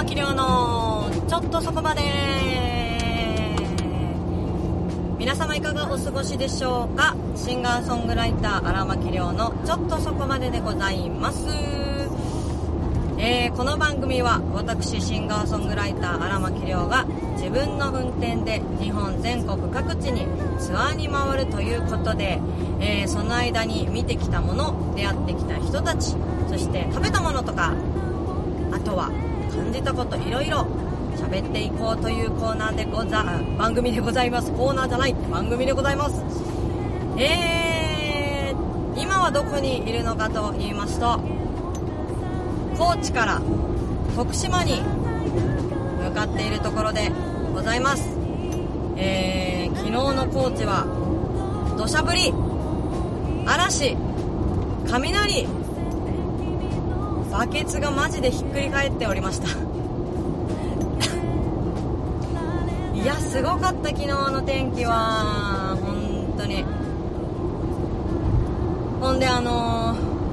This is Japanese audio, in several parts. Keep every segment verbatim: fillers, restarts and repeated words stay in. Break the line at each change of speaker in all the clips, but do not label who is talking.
木亮のちょっとそこまで。皆様いかがお過ごしでしょうか。シンガーソングライター荒牧亮のちょっとそこまででございます。えー、この番組は私シンガーソングライター荒牧亮が自分の運転で日本全国各地にツアーに回るということで、えー、その間に見てきたもの、出会ってきた人たち、そして食べたものとか、あとは感じたこと、いろいろ喋っていこうというコーナーでござ番組でございます。コーナーじゃない番組でございます。えー、今はどこにいるのかと言いますと、高知から徳島に向かっているところでございます。えー、昨日の高知は土砂降り、嵐、雷、バケツがマジでひっくり返っておりました。いや、すごかった。昨日の天気は本当に。ほんであの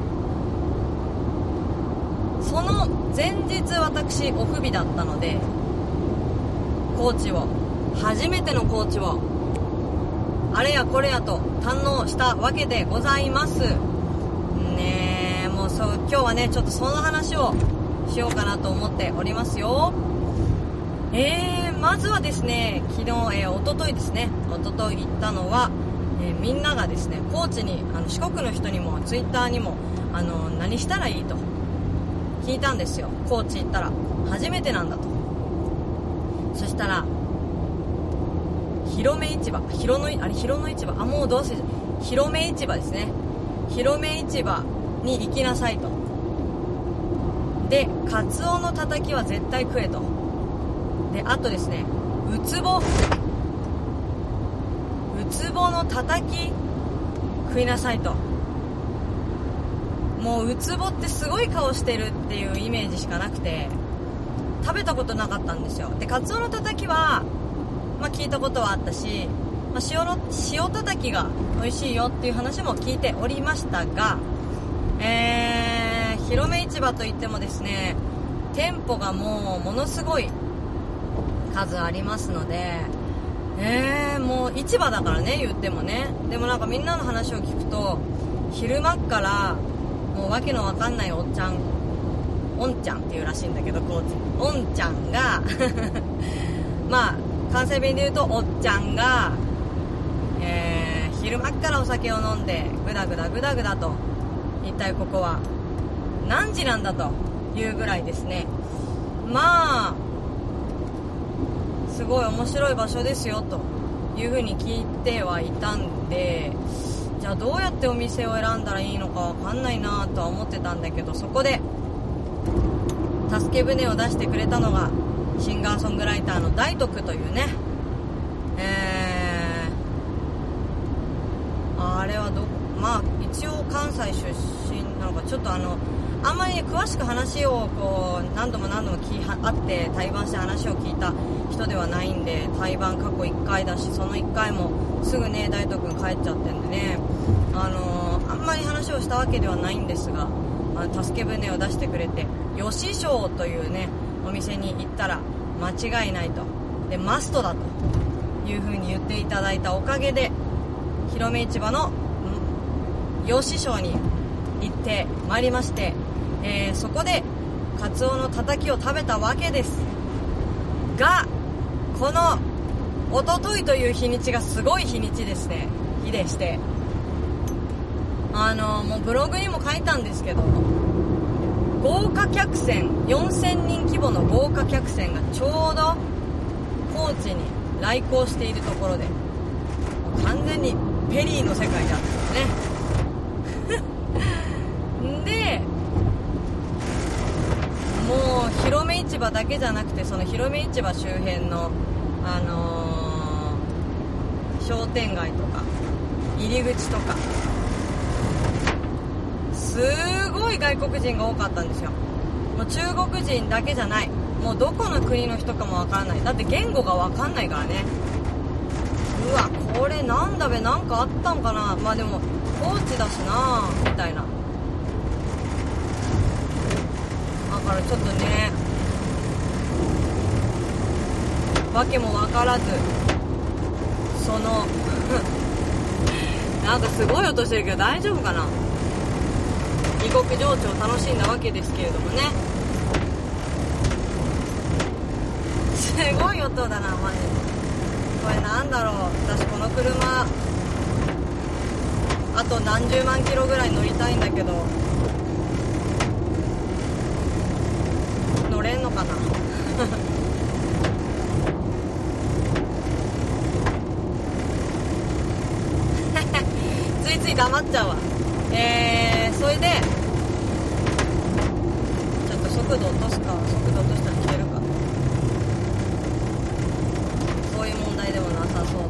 ー、その前日私オフ日だったので、高知を初めての高知をあれやこれやと堪能したわけでございますね。えもうそう今日はねちょっとその話をしようかなと思っておりますよ。えー、まずはですね、昨日、えー、おとといですね、おととい行ったのは、えー、みんながですね、高知に、あの四国の人にもツイッターにも、あの何したらいいと聞いたんですよ。高知行ったら初めてなんだと。そしたら広め市場、広のあれ広の市場、あもうどうせ広め市場ですね。広め市場に行きなさいと。で、カツオのたたきは絶対食えと。で、あとですね、ウツボウツボのたたき食いなさいと。もうウツボってすごい顔してるっていうイメージしかなくて食べたことなかったんですよ。で、カツオのたたきはまあ聞いたことはあったし、まあ、塩の塩たたきが美味しいよっていう話も聞いておりましたが、えー、広め市場といってもですね、店舗がもうものすごい数ありますので、えー、もう市場だからね言ってもね。でもなんかみんなの話を聞くと、昼間っからもうわけのわかんないおっちゃん、おんちゃんっていうらしいんだけど、高知おんちゃんがまあ関西弁で言うとおっちゃんが、えー、昼間っからお酒を飲んでぐだぐだぐだぐだと、一体ここは何時なんだというぐらいですね。まあすごい面白い場所ですよという風に聞いてはいたんで、じゃあどうやってお店を選んだらいいのかわかんないなとは思ってたんだけど、そこで助け舟を出してくれたのがシンガーソングライターの大徳というね、えー、あれはどこ、まあ一応関西出身なのか、ちょっとあのあんまりね詳しく話をこう何度も何度も聞い会って対バンして話を聞いた人ではないんで、対バン過去いっかいだし、そのいっかいもすぐね大徳君帰っちゃってんでね、あのー、あんまり話をしたわけではないんですが、あの助け舟を出してくれて、吉祥というねお店に行ったら間違いないと、でマストだという風に言っていただいたおかげで、広め市場の吉祥に行ってまいりまして、えー、そこでカツオのたたきを食べたわけですが、このおとといという日にちがすごい日にちですね、日でして、あのもうブログにも書いたんですけど、豪華客船よんせんにん規模の豪華客船がちょうど高知に来航しているところで、完全にペリーの世界だったんですねでもう広め市場だけじゃなくて、その広め市場周辺のあのー、商店街とか入り口とかすごい外国人が多かったんですよ。もう中国人だけじゃない、もうどこの国の人かもわからない。だって言語がわかんないからね。うわこれなんだべ、なんかあったんかな、まあでも高知だしなみたいな。だからちょっとねわけも分からず、そのなんかすごい音してるけど大丈夫かな。異国情緒を楽しんだわけですけれどもね。すごい音だなマジで。これなんだろう、私この車あと何十万キロぐらい乗りたいんだけど乗れんのかなついつい黙っちゃうわ。えー、それでちょっと速度落とすか。速度落としたら消えるか。そういう問題でもなさそうだ。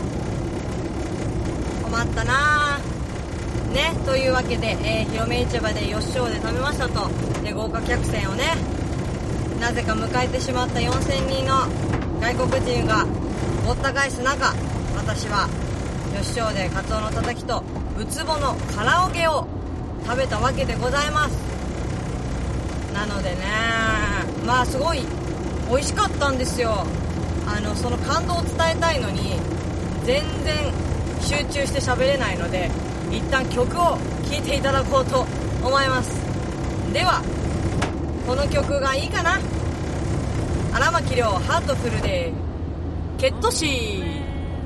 困ったなーね。というわけで、えー、広め市場で吉祥で食べましたと。で豪華客船をねなぜか迎えてしまったよんせんにんの外国人がごった返す中、私は吉祥でカツオのたたきとウツボの唐揚げを食べたわけでございます。なのでね、まあすごい美味しかったんですよ。あのその感動を伝えたいのに全然集中して喋れないので、一旦曲を聴いていただこうと思います。ではこの曲がいいかな。荒牧亮ハートフルでケットシー。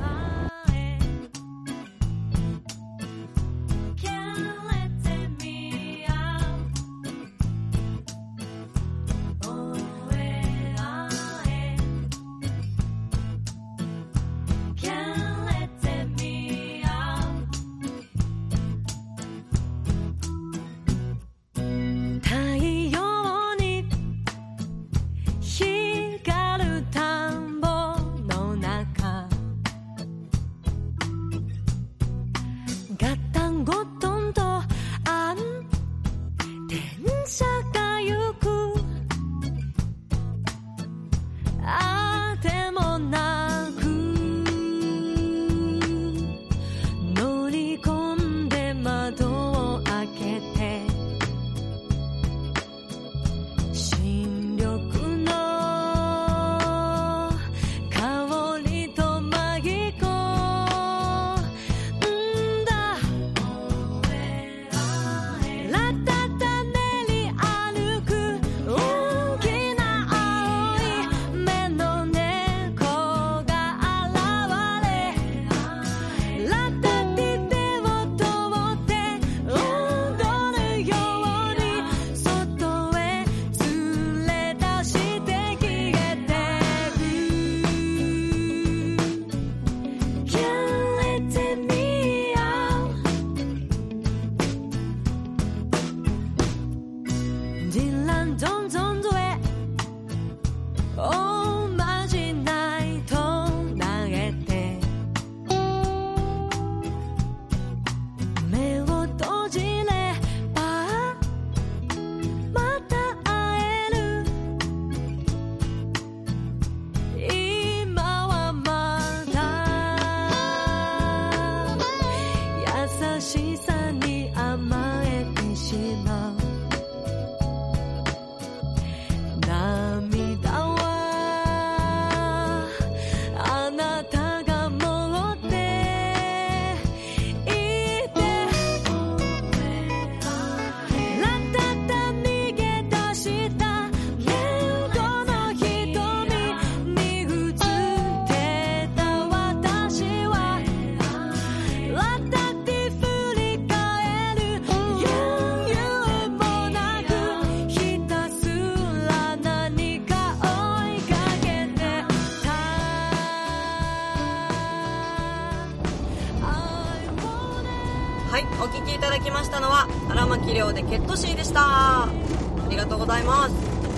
お聴きいただきましたのは荒牧亮でケットシーでした。ありがとうございます。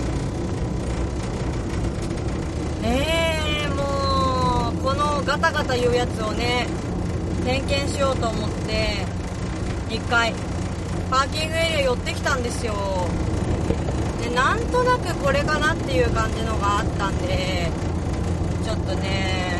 えー、もうこのガタガタいうやつをね点検しようと思って一回パーキングエリア寄ってきたんですよ。でなんとなくこれかなっていう感じのがあったんでちょっとね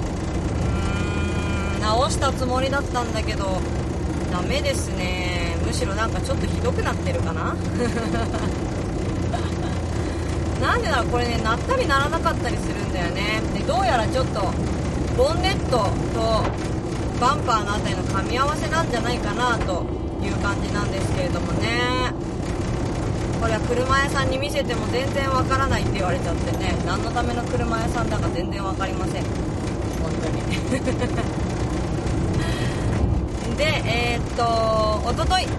うーん直したつもりだったんだけどダメですね。むしろなんかちょっとひどくなってるかなななんでだろう、これね鳴ったり鳴らなかったりするんだよね。でどうやらちょっとボンネットとバンパーのあたりの噛み合わせなんじゃないかなという感じなんですけれどもね。これは車屋さんに見せても全然わからないって言われちゃってね、何のための車屋さんだか全然わかりません本当にでえー、っとおととい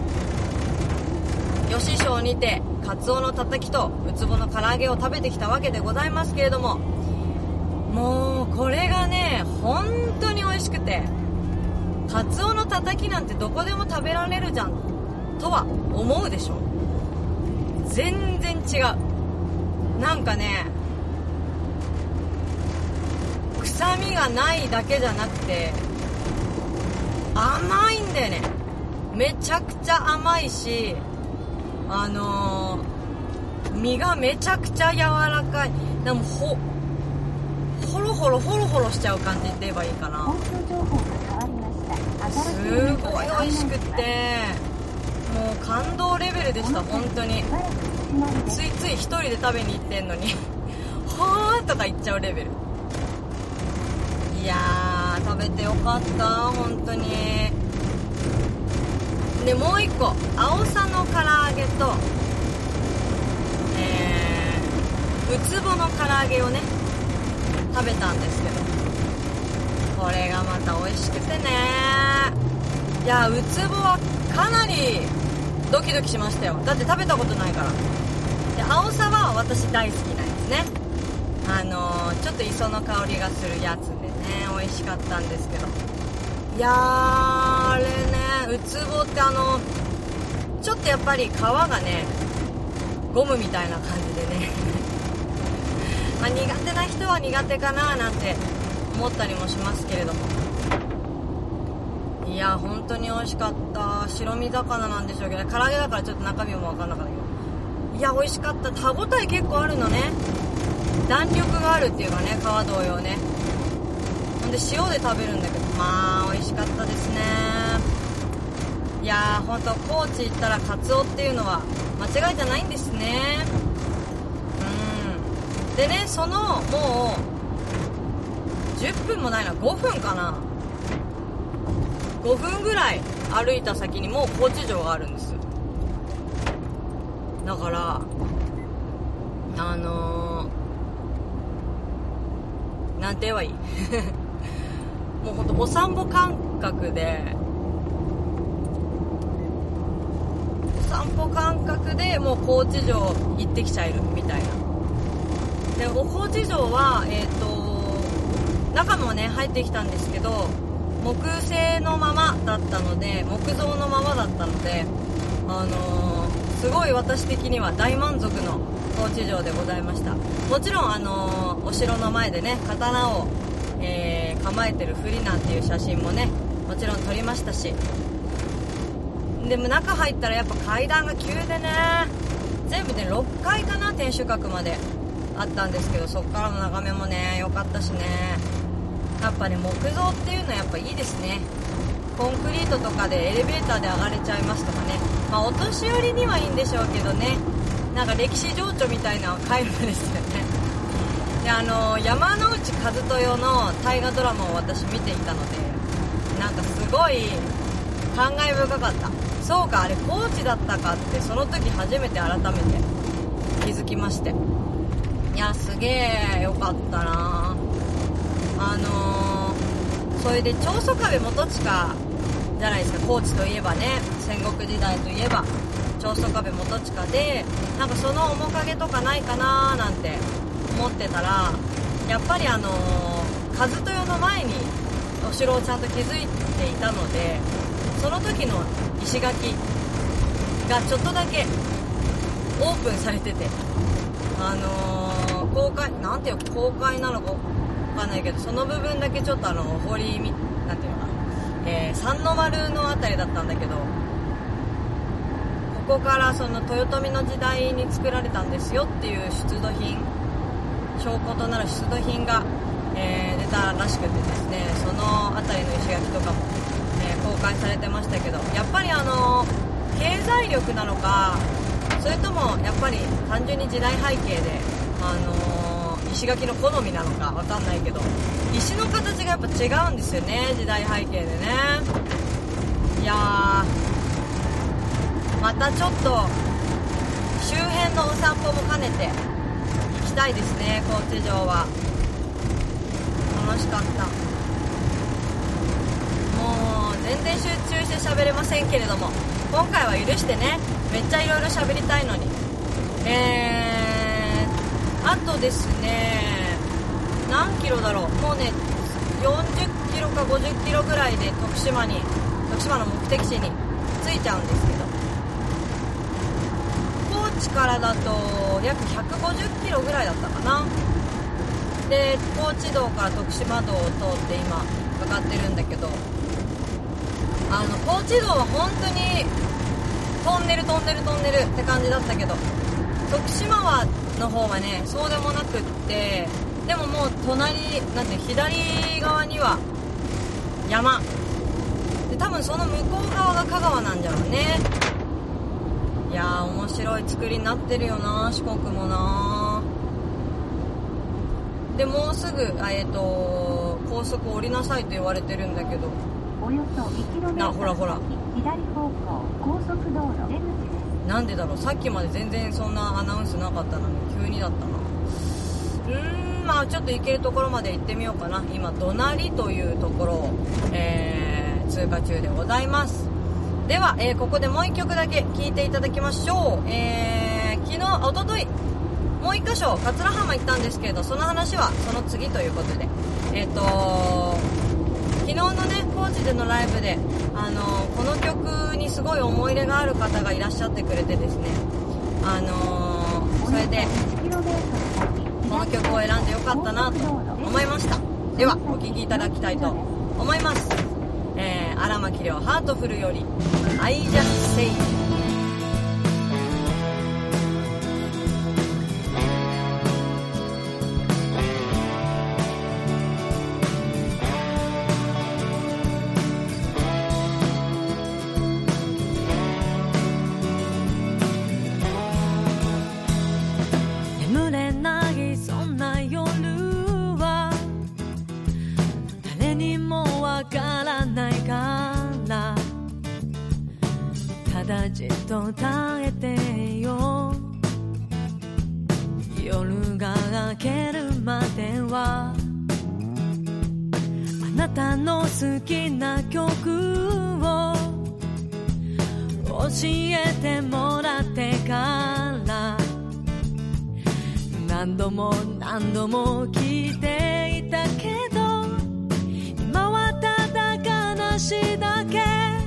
吉祥にてカツオのたたきとウツボの唐揚げを食べてきたわけでございますけれども、もうこれがね本当に美味しくて、カツオのたたきなんてどこでも食べられるじゃんとは思うでしょ。全然違う。なんかね臭みがないだけじゃなくて甘いんだよね。めちゃくちゃ甘いし、あのー、身がめちゃくちゃ柔らかい。でもほホロホロホロホロしちゃう感じって言えばいいかな。すごい美味しくってもう感動レベルでした本当に。ついつい一人で食べに行ってんのにほーとか言っちゃうレベル。いやー食べてよかった本当に。でもう一個あおさの唐揚げとえー、ウツボの唐揚げをね食べたんですけど、これがまた美味しくてね。いやウツボはかなりドキドキしましたよ。だって食べたことないから。であおさは私大好きなんですね。あのー、ちょっと磯の香りがするやつでね美味しかったんですけど、いやーあれねウツボってあのちょっとやっぱり皮がねゴムみたいな感じでねまあ苦手な人は苦手かななんて思ったりもしますけれども、いや本当に美味しかった。白身魚なんでしょうけど、唐揚げだからちょっと中身も分かんなかったけど、いや美味しかった。歯ごたえ結構あるのね。弾力があるっていうかね、皮同様ね。ほんで塩で食べるんだけど、まあ美味しかったですね。いやーほんと高知行ったらカツオっていうのは間違いじゃないんですね。うんでね、そのもうじゅっぷんもないな、ごふんかな、ごふんぐらい歩いた先にもう高知城があるんです。だからあのー、なんて言えばいいもうほんとお散歩感覚でお散歩感覚でもう高知城行ってきちゃえるみたいな。で高知城はえっと中もね入ってきたんですけど、木製のままだったので、木造のままだったので、あのー、すごい私的には大満足の高知城でございました。もちろん、あのー、お城の前でね刀を、えー、構えてるふりなんていう写真もねもちろん撮りましたし、でも中入ったらやっぱ階段が急でね、全部でろっかいかな、天守閣まであったんですけど、そっからの眺めもね良かったしね。やっぱね木造っていうのはやっぱいいですね。コンクリートとかでエレベーターで上がれちゃいますとかね、まあお年寄りにはいいんでしょうけどね、なんか歴史情緒みたいな回路ですよね。であの山之内和豊の大河ドラマを私見ていたので、なんかすごい感慨深かった。そうかあれ高知だったかってその時初めて改めて気づきまして、いやすげえよかったな。あのー、それで長宗我部元親じゃないですか。高知といえばね、戦国時代といえば長宗我部元親で、なんかその面影とかないかななんて思ってたら、やっぱりあのー、和豊の前にお城をちゃんと築いていたので、その時の石垣がちょっとだけオープンされてて、あのー、公開なんていう公開なのかわかんないけど、その部分だけちょっとあの堀なんていうのかな、えー、三の丸のあたりだったんだけど、ここからその豊臣の時代に作られたんですよっていう出土品、証拠となる出土品が、えー、出たらしくてですね、そのあたりの石垣とかも、えー、公開されてましたけど、やっぱりあの経済力なのか、そそれともやっぱり単純に時代背景で、あのー、石垣の好みなのかわかんないけど、石の形がやっぱ違うんですよね、時代背景でね。いやー、またちょっと周辺のお散歩も兼ねて行きたいですね。高知城は楽しかった。もう全然集中して喋れませんけれども、今回は許してね、めっちゃいろいろ喋りたいのに。えー、あとですね、何キロだろう、もうねよんじゅっキロかごじゅっキロぐらいで徳島に徳島の目的地に着いちゃうんですけど、高知からだと約ひゃくごじゅっキロぐらいだったかな。で高知道から徳島道を通って今向かってるんだけど、あの高知道は本当にトンネルトンネルトンネルって感じだったけど、徳島はの方はねそうでもなくって、でももう隣なんて左側には山で、多分その向こう側が香川なんじゃろうね。いやー面白い作りになってるよな、四国もな。でもうすぐえっと高速降りなさいと言われてるんだけど、
およそにキロメートル
なほらほら
左方向高速道路出口です。
なんでだろう、さっきまで全然そんなアナウンスなかったのに急にだったな。うーん、まあちょっと行けるところまで行ってみようかな。今隣というところを、えー、通過中でございます。では、えー、ここでもう一曲だけ聴いていただきましょう。えー、昨日おとといもう一箇所桂浜行ったんですけれど、その話はその次ということで、えっ、ー、と昨日のね高知でのライブで、あのー、この曲にすごい思い入れがある方がいらっしゃってくれてですね、あのー、それでこの曲を選んでよかったなと思いました。ではお聴きいただきたいと思います。えー、荒牧亮ハートフルより I just say
じっと耐えてよ、夜が明けるまではあなたの好きな曲を教えてもらってから、何度も何度も聞いていたけど、今はただ悲しいだけ。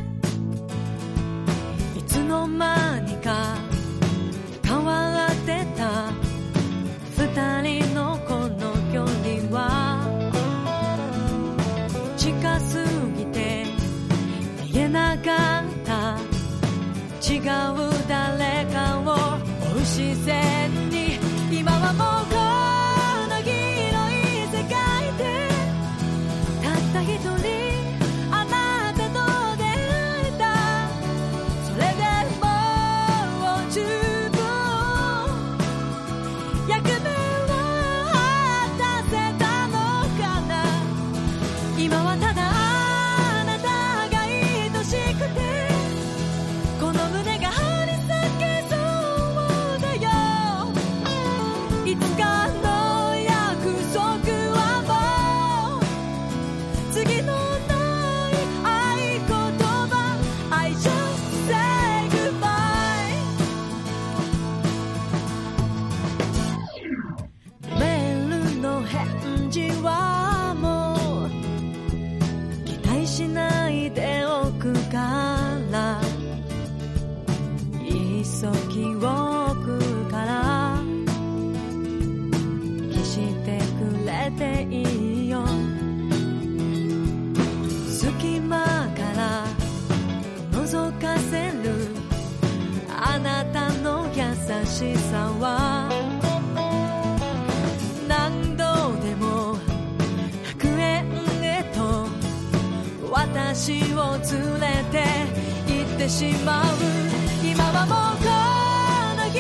いつの間にか変わってた二人のこの距離は近すぎて言えなかった、違う誰かを追う視線に、今はもうこの広い世界でたった一人あなたと出会えた。それでもう十分役目を果たせたのかな。今はただあなたが愛しくてこの胸が張り裂けそうだよ。いつかの約束はもう次のない合言葉 I just say goodbye。 メールの返事はもう期待しないでおくから急ぎを置くから消してくれていいよ。隙間から覗かせるあなたの優しさは何度でも楽園へと私を連れて行ってしまう。今はもうこの広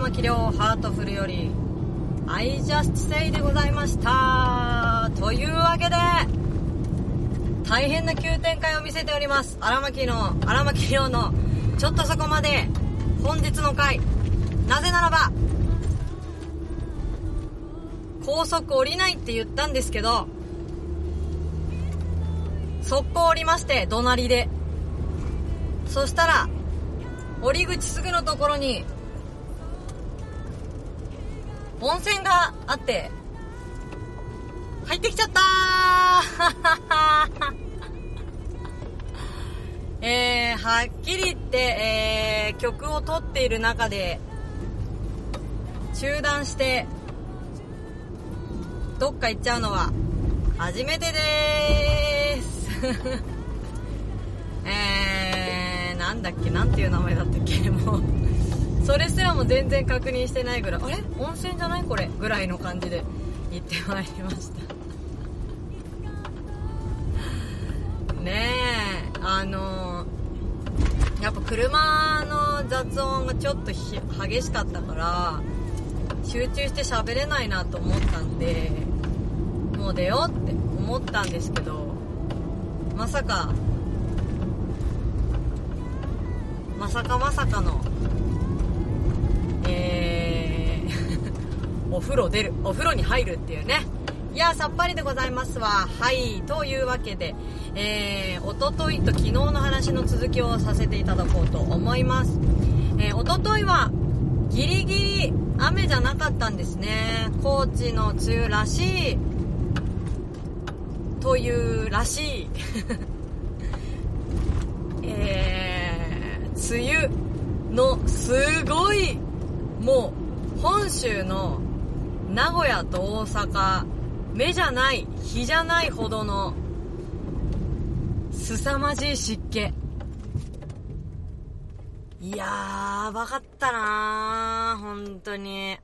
巻亮ハートフルより I just say でございました。というわけで大変な急展開を見せております荒牧の荒牧亮のちょっとそこまで本日の回。なぜならば高速降りないって言ったんですけど、速攻降りまして、怒鳴りで。そしたら降り口すぐのところに温泉があって入ってきちゃったーえー、はっきり言って、えー、曲を撮っている中で中断してどっか行っちゃうのは初めてでーすえー、なんだっけ、なんていう名前だったっけ、もうそれすらも全然確認してないぐらい、あれ温泉じゃないこれぐらいの感じで行ってまいりましたねえ。あのー、やっぱ車の雑音がちょっとひ激しかったから集中して喋れないなと思ったんで、もう出ようって思ったんですけど、まさかまさかまさかのえーお風呂出るお風呂に入るっていうね。いやさっぱりでございますわ。はい、というわけで、えー、おとといと昨日の話の続きをさせていただこうと思います。えー、おとといはギリギリ雨じゃなかったんですね。高知の梅雨らしいというらしいえー、梅雨のすごいもう本州の名古屋と大阪目じゃない日じゃないほどの凄まじい湿気。いやーやばかったなー本当に。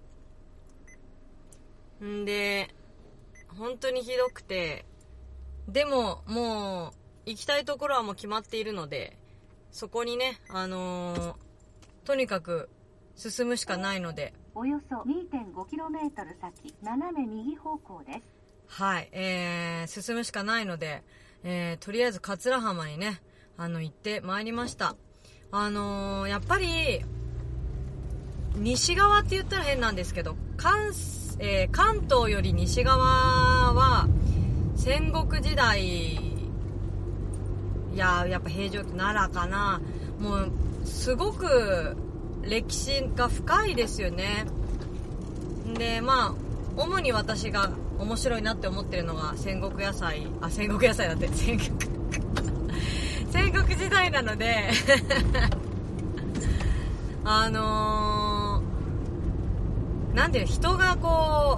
んで本当にひどくて、でももう行きたいところはもう決まっているので、そこにねあのー、とにかく進むしかないので、
およそ にてんごキロメートル 先斜め右方向です。
はい、えー、進むしかないので、えー、とりあえず桂浜にねあの行ってまいりました。あのー、やっぱり西側って言ったら変なんですけど、関、えー、関東より西側は戦国時代、いややっぱ平城奈良かな、もうすごく歴史が深いですよね。でまあ主に私が面白いなって思ってるのが戦国野菜あ戦国野菜だって戦国戦国時代なのであのー、なんで人がこ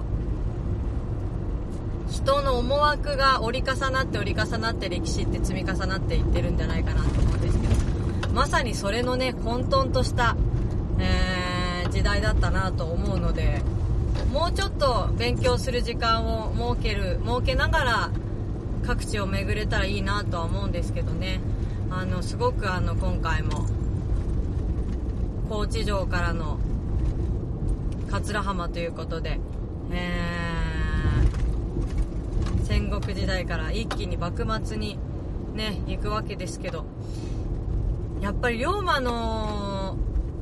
う人の思惑が折り重なって折り重なって歴史って積み重なっていってるんじゃないかなと思うんですけど、まさにそれのね混沌とした、えー、時代だったなと思うので、もうちょっと勉強する時間を設ける設けながら各地を巡れたらいいなとは思うんですけどね。あのすごくあの今回も高知城からの桂浜ということで、えー、戦国時代から一気に幕末にね行くわけですけど、やっぱり龍馬の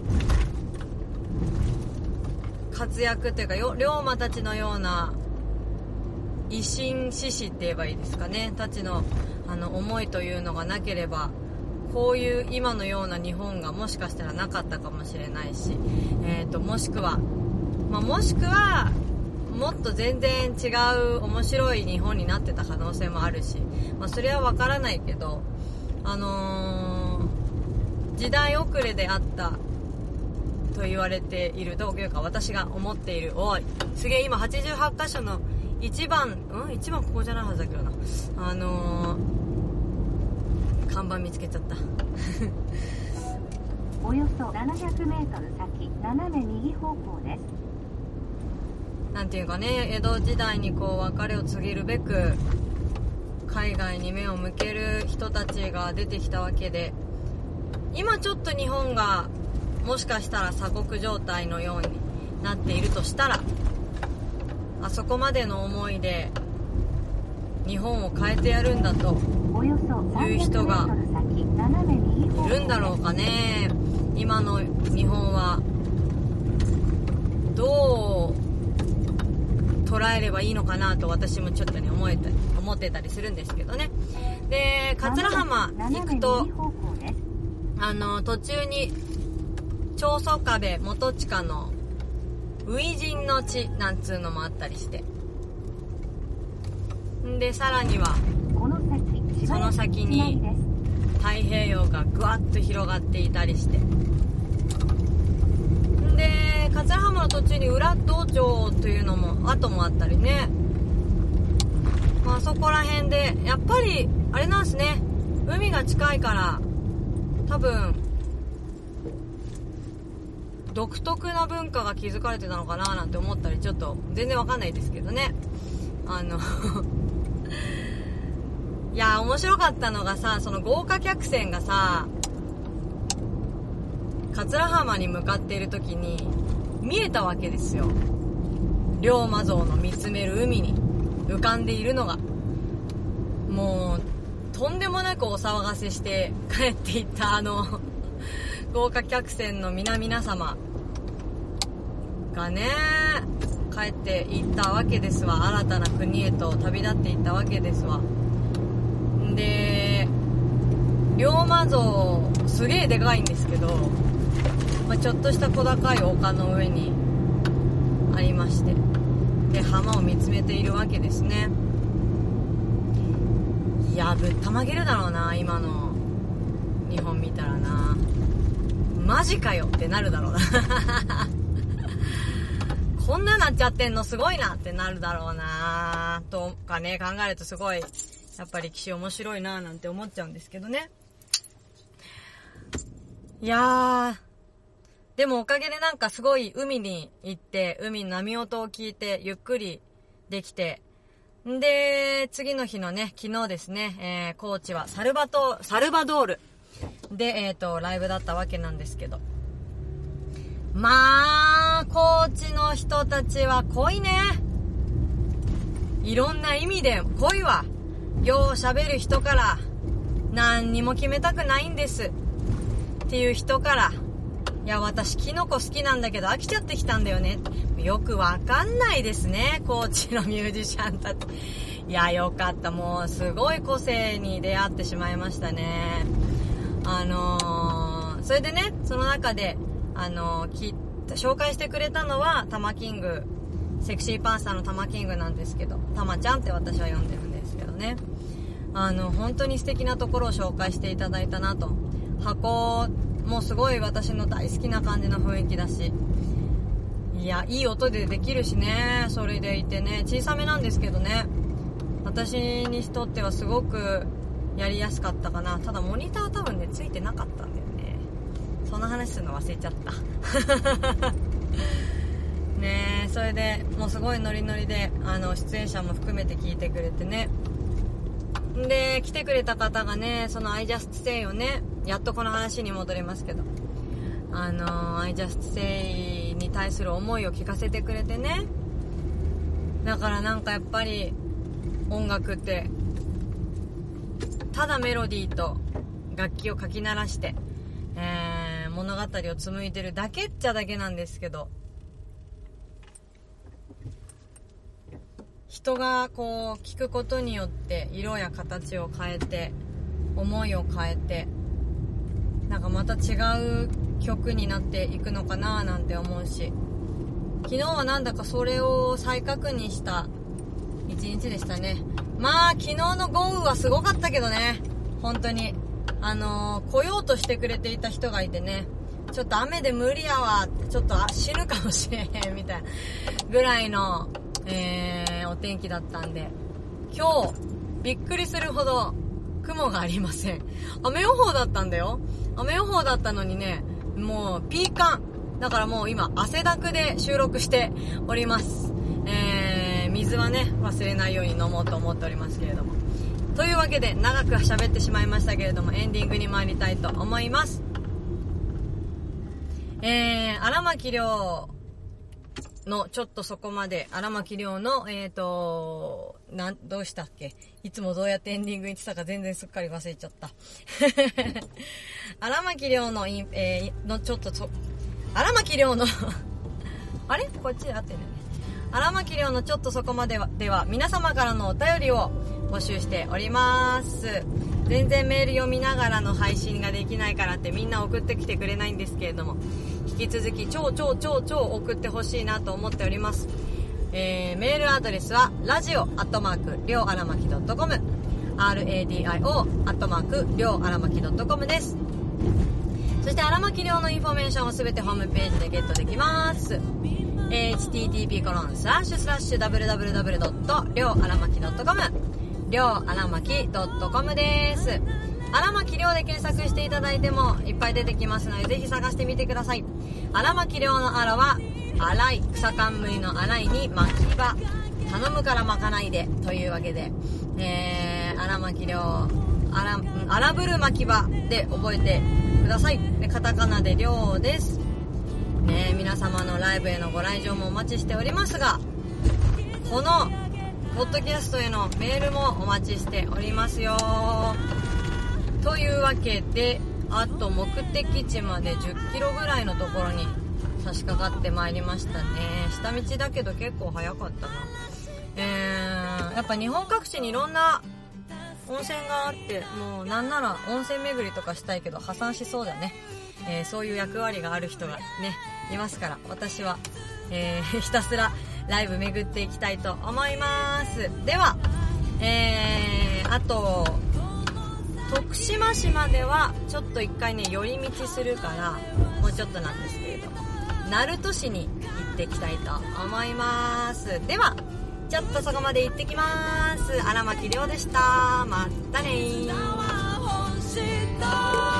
活躍というか龍馬たちのような維新志士って言えばいいですかね、たちのあの思いというのがなければこういう今のような日本がもしかしたらなかったかもしれないし、えーともしくは、まあ、もしくはもっと全然違う面白い日本になってた可能性もあるし、まあ、それは分からないけど、あのー、時代遅れであったと言われている、どういうか私が思っている、おいすげえ今はちじゅうはち箇所のいちばんうんいちばんここじゃないはずだけどな、あのー、看板見つけちゃった
およそななひゃくメートル先斜め右方向です。
なんていうかね、江戸時代にこう別れを告げるべく海外に目を向ける人たちが出てきたわけで、今ちょっと日本がもしかしたら鎖国状態のようになっているとしたら、あそこまでの思いで日本を変えてやるんだという人がいるんだろうかね。今の日本はどう捉えればいいのかなと私もちょっとね思えた思ってたりするんですけどね。で、桂浜行くとあの途中に長宗我部元親の初陣の地なんつうのもあったりして、でさらにはその先に太平洋がぐわっと広がっていたりして、で桂浜の途中に裏道町というのも跡もあったりね、まあそこら辺でやっぱりあれなんですね、海が近いから多分独特な文化が築かれてたのかななんて思ったり、ちょっと全然わかんないですけどね。あのいや面白かったのがさ、その豪華客船がさ桂浜に向かっている時に見えたわけですよ。龍馬像の見つめる海に浮かんでいるのが、もうとんでもなくお騒がせして帰っていったあの豪華客船の皆々様がね帰っていったわけですわ。新たな国へと旅立っていったわけですわ。で龍馬像すげえでかいんですけど、まあ、ちょっとした小高い丘の上にありまして、で浜を見つめているわけですね。いやぶったまげるだろうな、今の日本見たらな、マジかよってなるだろうなこんななっちゃってんのすごいなってなるだろうなとかね、考えるとすごいやっぱり歴史面白いななんて思っちゃうんですけどね。いやーでもおかげでなんかすごい海に行って海の波音を聞いてゆっくりできて、んで次の日のね昨日ですね、えー、高知はサルバトサルバドールでえっとライブだったわけなんですけど、まあ高知の人たちは濃いね。いろんな意味で濃いわ。よう喋る人から何にも決めたくないんですっていう人から、いや私キノコ好きなんだけど飽きちゃってきたんだよね、よくわかんないですね高知のミュージシャンたち。いやよかった、もうすごい個性に出会ってしまいましたね。あのー、それでねその中であのー、き紹介してくれたのはタマキング、セクシーパンサーのタマキングなんですけど、タマちゃんって私は呼んでるんですけどね、あの本当に素敵なところを紹介していただいたなと。箱もすごい私の大好きな感じの雰囲気だし、いやいい音でできるしね、それでいてね小さめなんですけどね、私にとってはすごくやりやすかったかな。ただモニター多分ねついてなかったんだよね。その話するの忘れちゃったねえ、それでもうすごいノリノリであの出演者も含めて聞いてくれてね、で来てくれた方がねその I Just Say をね、やっとこの話に戻りますけど、あの I Just Say に対する思いを聞かせてくれてね。だからなんかやっぱり音楽ってただメロディーと楽器をかき鳴らして、えー、物語を紡いでるだけっちゃだけなんですけど、人がこう聞くことによって色や形を変えて思いを変えてなんかまた違う曲になっていくのかななんて思うし、昨日はなんだかそれを再確認した一日でしたね。まあ昨日の豪雨はすごかったけどね、本当にあのー、来ようとしてくれていた人がいてね、ちょっと雨で無理やわって、ちょっと死ぬかもしれへんみたいなぐらいの、えー、お天気だったんで、今日びっくりするほど雲がありません。雨予報だったんだよ。雨予報だったのにね、もうピーカンだからもう今汗だくで収録しております。えー、水はね忘れないように飲もうと思っておりますけれども、というわけで長く喋ってしまいましたけれども、エンディングに参りたいと思います。 えー、荒牧亮のちょっとそこまで、荒牧亮の、えーと、なん、どうしたっけ？いつもどうやってエンディングに言ってたか全然すっかり忘れちゃった。荒牧亮のイン、えー、のちょっとそ、荒牧亮の、あれ？こっちで合ってるね。荒牧亮のちょっとそこまでは、では、皆様からのお便りを募集しております。全然メール読みながらの配信ができないからってみんな送ってきてくれないんですけれども、引き続き超超超超送ってほしいなと思っております。えー、メールアドレスはラジオアットマークりょうあらまき .com アールエーディーアイオー アットマークりょうあらまき .com です。そして荒牧亮のインフォメーションはすべてホームページでゲットできます。 エイチティーティーピー コロンスラッシュスラッシュダブリュダブリュダブリュドットりょうあらまき .com りょうあらまき .com です。荒牧亮で検索していただいてもいっぱい出てきますので、ぜひ探してみてください。荒牧亮の荒は荒い、草冠の荒いに巻き場、頼むから巻かないでというわけで、えー、荒牧亮荒荒ぶる巻き場で覚えてください。でカタカナで亮です、ね、皆様のライブへのご来場もお待ちしておりますが、このポッドキャストへのメールもお待ちしておりますよ。というわけで、あと目的地までじゅっキロぐらいのところに差し掛かってまいりましたね。下道だけど結構早かったな。えー、やっぱ日本各地にいろんな温泉があって、もうなんなら温泉巡りとかしたいけど破産しそうだね。えー、そういう役割がある人がねいますから、私は、えー、ひたすらライブ巡っていきたいと思います。では、えー、あと徳島市まではちょっと一回ね寄り道するからもうちょっとなんですけれども、鳴門市に行ってきたいと思います。ではちょっとそこまで行ってきます。荒牧亮でした。またねー。